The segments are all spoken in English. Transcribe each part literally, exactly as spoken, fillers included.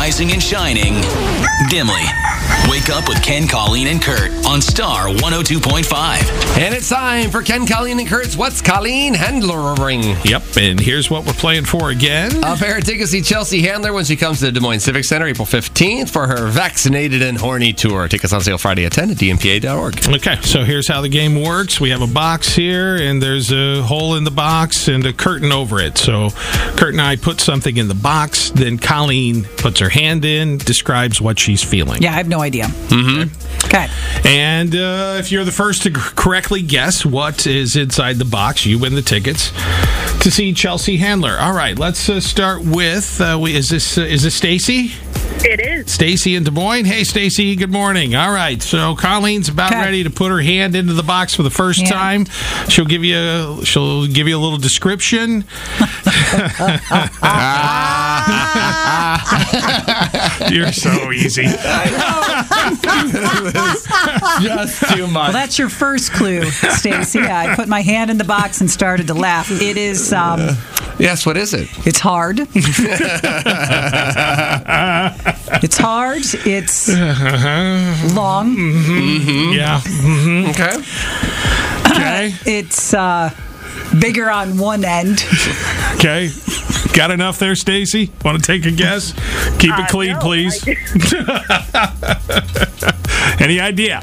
rising and shining dimly. Wake up with Ken, Colleen, and Kurt on Star one oh two point five. And it's time for Ken, Colleen, and Kurt's What's Colleen Handlering? Yep, and here's what we're playing for again. A pair of tickets to see Chelsea Handler when she comes to the Des Moines Civic Center April fifteenth for her Vaccinated and Horny tour. Tickets on sale Friday at ten at D M P A dot org. Okay, so here's how the game works. We have a box here, and there's a hole in the box and a curtain over it. So Kurt and I put something in the box, then Colleen puts her hand in, describes what she's feeling. Yeah, I have no idea. Mm-hmm. Okay. And uh, if you're the first to correctly guess what is inside the box, you win the tickets to see Chelsea Handler. All right, let's uh, start with, uh, we, is this uh, is this Stacy? It is. Stacy in Des Moines. Hey, Stacy, good morning. All right, so Colleen's about Okay. ready to put her hand into the box for the first Yeah. time. She'll give you a, she'll give you a little description. You're so easy. Just too much. Well, that's your first clue, Stacy. I put my hand in the box and started to laugh. It is, um, Yes, what is it? it's hard. It's hard. It's long. Yeah. Mhm. Okay. Okay. It's uh, bigger on one end. Okay. Got enough there, Stacy? Want to take a guess? Keep it Uh, clean, no, please. I- Any idea?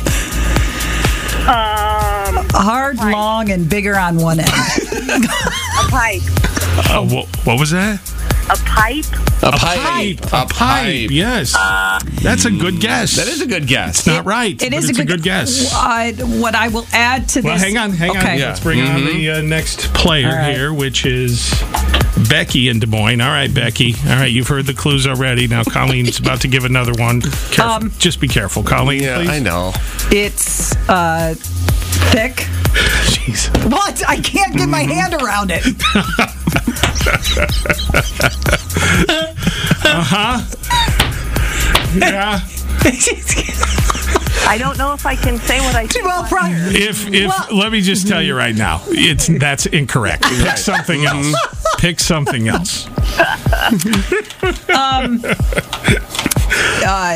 um, Hard, long, and bigger on one end. a pipe. Uh, what, what was that? A pipe? A, pipe. A pipe. Yes. That's a good guess. That is a good guess. It's not right. It but is it's a good, guess. Uh, what I will add to Well, this. hang on, hang on. Okay. Yeah. Let's bring on the uh, next player All right. here, which is Becky in Des Moines. All right, Becky. All right, you've heard the clues already. Now Colleen's about to give another one. Careful. Um, Just be careful, Colleen, Yeah, please. I know. It's uh, thick. Jeez. What? I can't get my hand around it. Yeah. I don't know if I can say what I think. Well, prior. If if Well- let me just tell you right now, it's that's incorrect. Pick something else. Pick something else. Um. Uh,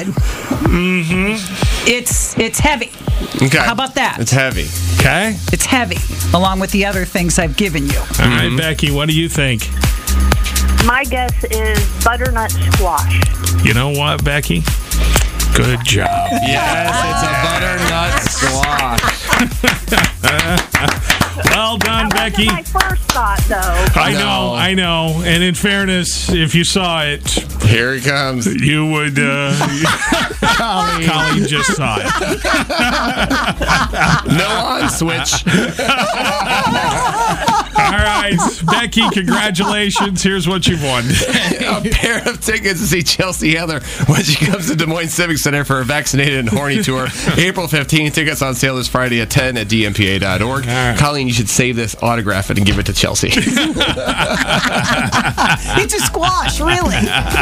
It's it's heavy. Okay. How about that? It's heavy. Okay. It's heavy, along with the other things I've given you. All right, Becky. What do you think? My guess is butternut squash. You know what, Becky? Good job. Yes, it's a butternut squash. Well done, That Becky. wasn't my first thought, though. I No. know, I know. And in fairness, if you saw it, Here he comes. you would. Uh, Colleen just saw it. No on switch. All right, Becky, congratulations. Here's what you've won. A pair of tickets to see Chelsea Handler when she comes to Des Moines Civic Center for her Vaccinated and Horny tour. April fifteenth. Tickets on sale this Friday at ten at D M P A dot org. right. Colleen, you should save this, autograph it, and give it to Chelsea. It's a squash, really.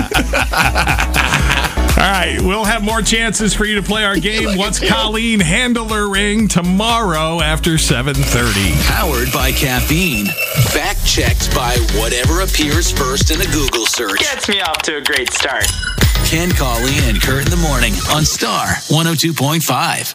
All right, we'll have more chances for you to play our game. What's Colleen Handlering tomorrow after seven thirty. Powered by caffeine. Fact checked by whatever appears first in a Google search. Gets me off to a great start. Ken, Colleen, and Kurt in the morning on Star one oh two point five.